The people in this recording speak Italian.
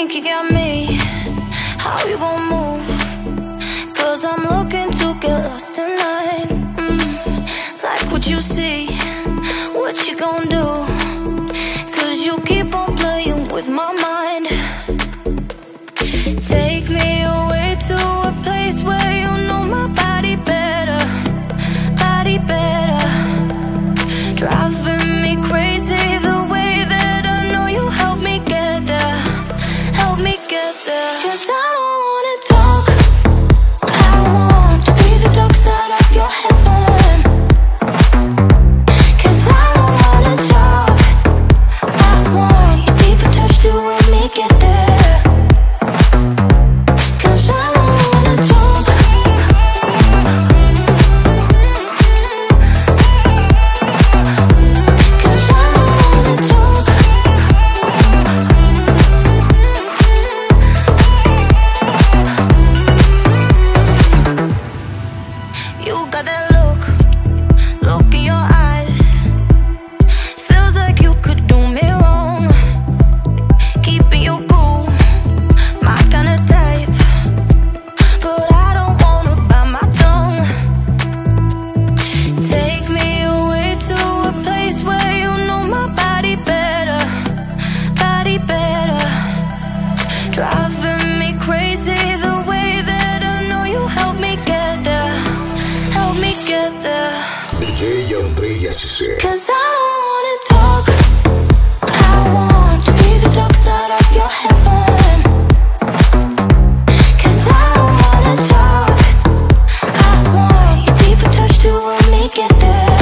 think you got me? How you gon' move? Cause I'm looking to get lost tonight. Like what you see, what you gon' do? Cause you keep on playing with my mind. Take me away to a place where you know my body better, body better. Driving me crazy the way that I know you help me get there, help me get there. Cause I don't wanna talk, I want to be the dark side of your heaven. Cause I don't wanna talk, I want your deeper touch to help me get there. Cause I don't wanna talk. Cause I don't wanna talk. You got that look in your eyes. Feels like you could do me wrong. Keeping you cool, my kind of type. But I don't wanna bite my tongue. Take me away to a place where you know my body better, body better. Driving me crazy the way that I know you help me get there, help me get there. DJ Andrei SC. Cause I don't wanna talk, I want to be the dark side of your heaven. Cause I don't wanna talk, I want your deeper touch to help me get there.